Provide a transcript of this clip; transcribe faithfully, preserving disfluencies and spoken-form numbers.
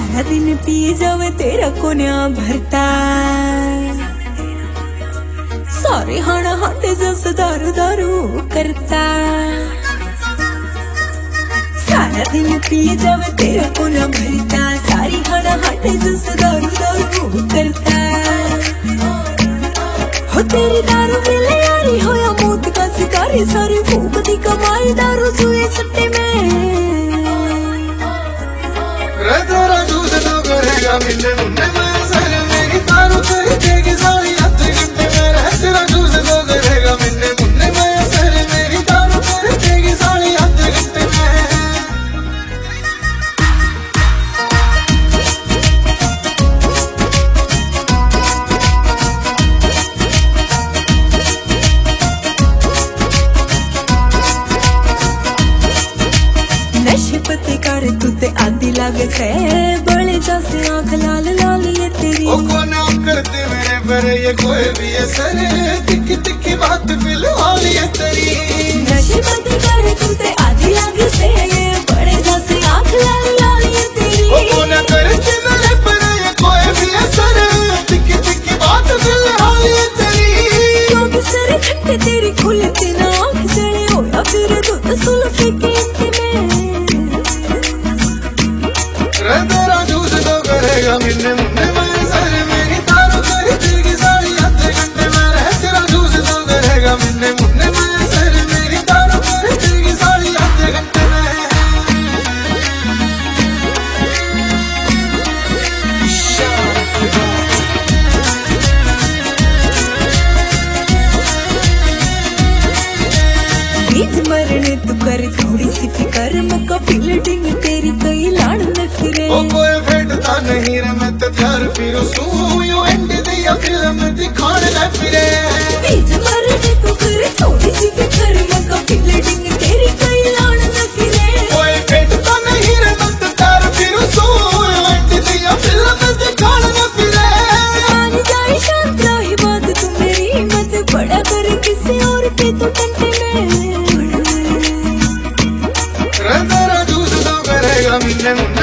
सारा दिन पिए जावे तेरा कोन्या भरता, सारे हाना हाटे जस दारू दारू करता। सारा दिन पिए जावे तेरा कोन्या भरता, सारी हाना हाटे जस दारू दारू करता। हो तेरी दारू मिले यारी होया मौत का शिकारी, सारी भूख दी कमाई दारू जुए सट्टे में। तेरा जूस तो करेगा मिलने मुन्ने में सर मेरी दारू कर देगी सारी हद घंटे में रह। तेरा जूस तो करेगा मिलने मुन्ने में सर मेरी दारू कर देगी सारी हद घंटे में। नशे पते कर तू ते आदि लागे से, बड़े जैसे आंख लाल लाल ये तेरी। ओ कौन करते मेरे पर ये कोई भी असर, तिक्की तिक्की बात फिलहाल ये तेरी। नशे पते कर तू ते आदि लागे से, बड़े जैसे आंख लाल लाल ये तेरी। ओ कौन करते मेरे पर ये कोई भी असर, तिक्की तिक्की बात फिलहाल ये तेरी। क्योंकि सर घंटे तेरी खुलती ना आंख जले हो, या फिर दूध सुल्फे के तेरा जूस तो करेगा मिलने मुन्ने में सर मेरी दारू कर देगी सारी हद घंटे में रह। तेरा जूस तो करेगा मिलने मुन्ने में सर मेरी दारू कर देगी सारी हद घंटे में। बीच मरने तू कर थोड़ी सी फिकर, मक्का फील्डिंग तेरी कई लाड़ में फिरे। ओ कोई फेटता नहीं रे मैं तो प्यार फिरो सू यू एंड दिया फिल्म दिखाने लग फिरे। बीच मरने तू कर थोड़ी सी फिकर, मक्का फील्डिंग तेरी कई लाड़ में फिरे। कोई फेटता नहीं रे मैं तो प्यार फिरो सू यू एंड दिया फिल्म दिखाने लग फिरे। मान जाए शांत रही बात तू मेरी, मत बड़ा कर किसी और के तू टंटे में। तेरा जूस तो करेगा मिलने मुन्ने